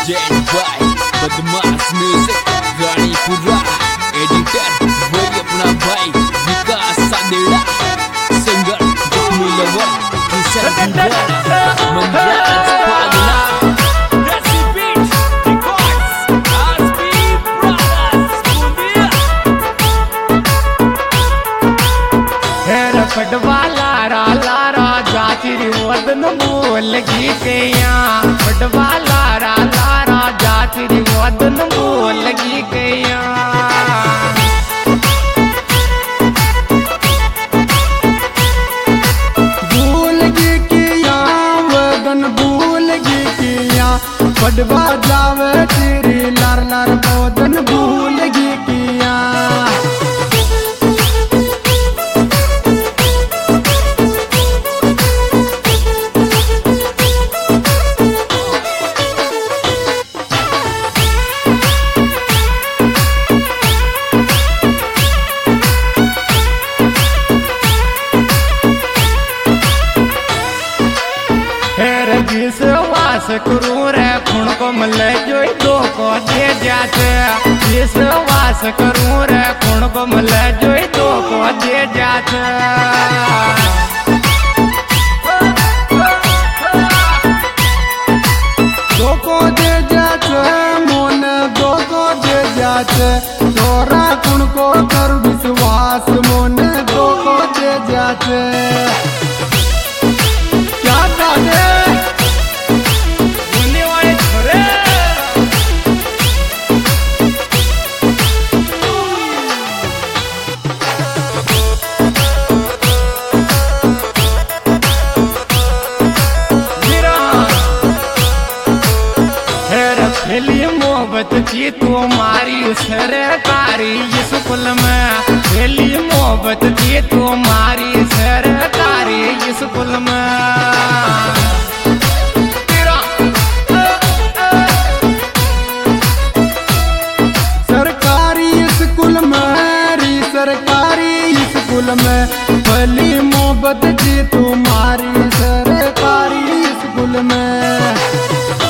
Present by Badmash music Ranipura. Editor वही अपना भाई विकास सादेड़ा। सिंगर जख्मी लवर किशन भिवाड़ा मंजराज पागला। पटवा लारा लारा जाचिरी वदन बोल गीतिया। पटवा लारा लारा जाचिरी वदन बोल गीतिया। भूल गीतिया वदन भूल गीतिया। पटवा जावे तेरी लार लार वदन भूल गीतिया। विश्वास करूं रे खून को मिले जो दो को दे जाते। विश्वास करूं रे खून को मिले जो दो को दे जाते। दो को दे जाते मोन दो को दे जाते। तोरा खून को कर विश्वास मोन दो को दे जाते। क्या दे मोहब्बत की तुम्हारी सरकारी स्कूल में। पहली मोहब्बत की तुम्हारी सरकारी स्कूल में। सरकारी स्कूल में री सरकारी स्कूल में। पहली मोहब्बत की तुम्हारी सरकारी स्कूल में।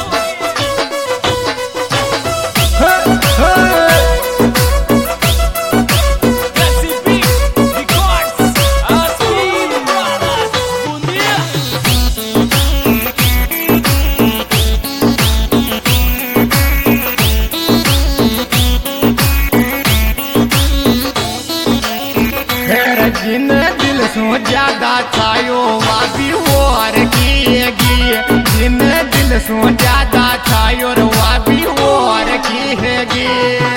जिन दिल सो ज्यादा छायो वाबी और किएगी। जिन दिल सो ज्यादा छायो वाबी और किएगी।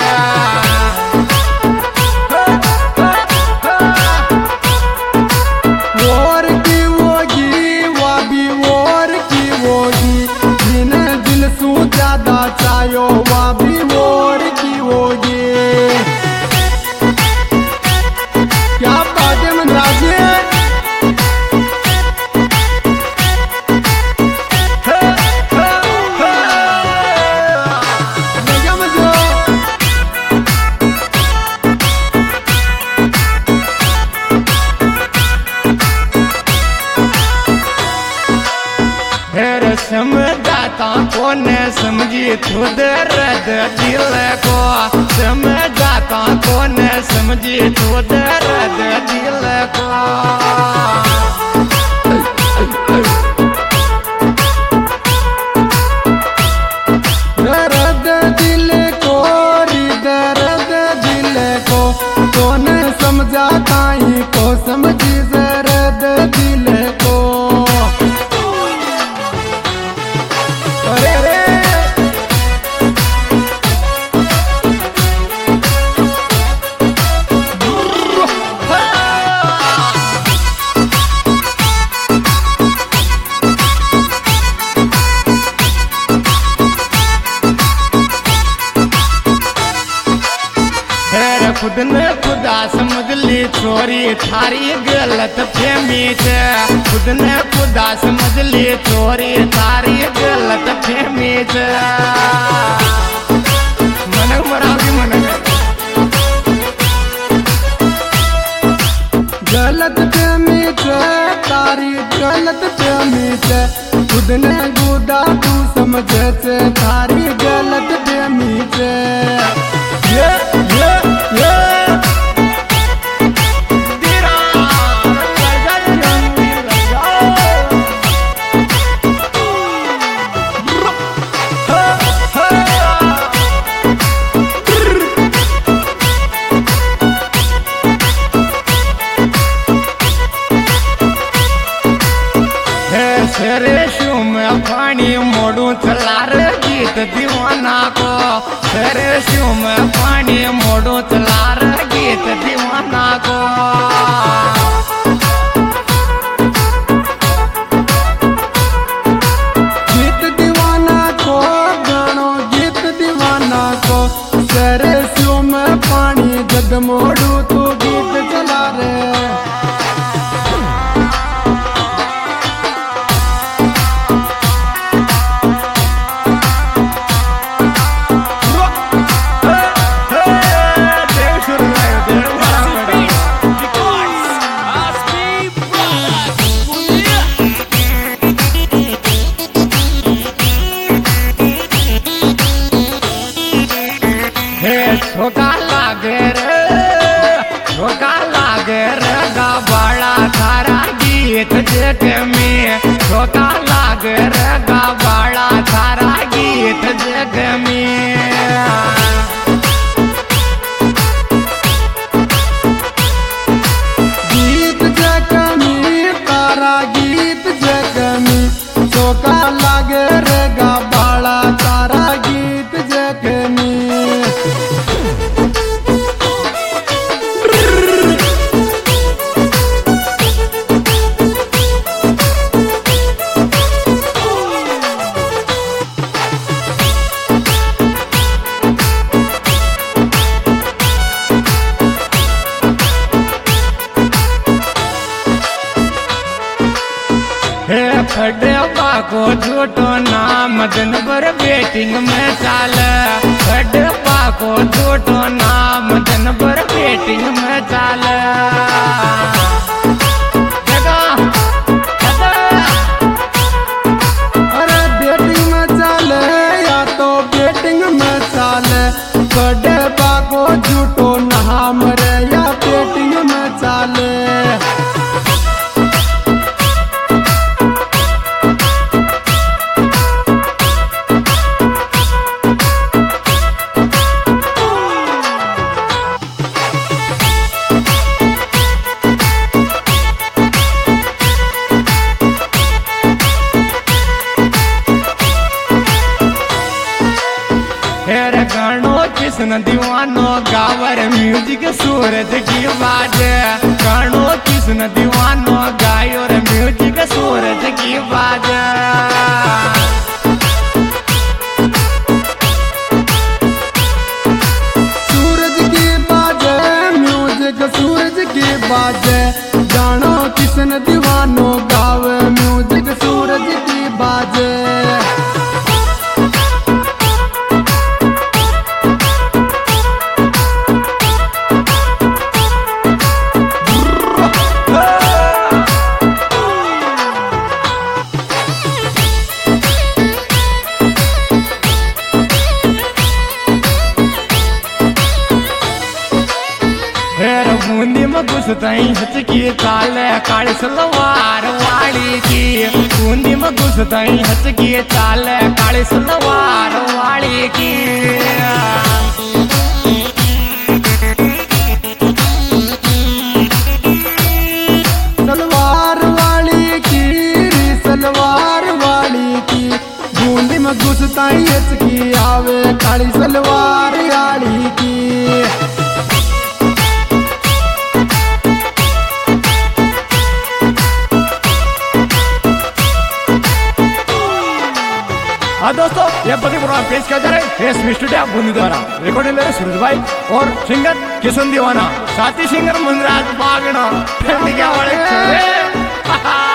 और की होगी वाबी और की होगी। जिन दिल सो ज्यादा छायो वाबी और की होगी। क्या बात है मनराजे। समझाता को न समझी खुद रद दिल को। समझाता को न समझी खुद रद दिल को। दर्द दिल को री दर्द दिल को। कौन समझाता ही को समझी दर्द दिल को। खुद ने खुदा समझ ली छोरी थारी गलत फहमी से। खुद ने खुदा समझ ली छोरी थारी गलत फहमी से। मनक मरावी मनक गलत फहमी से तारी गलत फहमी से। खुद ने खुदा तू समझ से थारी गीत दीवाना को सरस्यों में पानी मोड़ो चला रे गीत दीवाना को। गीत दीवाना को गानो गीत दीवाना को सरस्यों में पानी जग मोड़ू तो गीत चला रे। छोका लागे रे गा बड़ा थारा गीत देख में छोका लागे रे गा बड़ा थारा गीत देख में। गीत जगमी तारा गीत जगमी चौका लागे रे गा बाड़ा तारा गीत जगमी। खड़बा को झूठो नाम दिन भर वेटिंग में चाल खड़बा को झूठो नाम दिन भर वेटिंग में चाल। अरे बेटिंग में चाले या तो बेटिंग में चाले खड़बा को झूठो नाम रे या बेटिंग में चाले। गानो किसन दीवानो गावर म्यूजिक सूरज की बाज गानो किसन दीवानो गायो रे म्यूजिक सूरज की बाज। सूरज की बाजे म्यूजिक सूरज की बाजे गानो किसन दीवानो गावे म्यूजिक सूरज की बाजे। बूंदी में घुसतई हचकी चाले काली सलवार वाली की बूंदी में घुसतई हचकी चाले काली सलवार वाली की। सलवार वाली की सलवार वाली की बूंदी में घुसताई हचकी आवे काली सलवार वाली की। हाँ दोस्तों, ये पति प्रोग्राम पेश किया जा रहा है रेशमी स्टूडियो बूंदी द्वारा। रिकॉर्डिंग ले रहे सूरज भाई और सिंगर किशन दीवाना, साथी सिंगर मुंदराज बागना। क्या वाले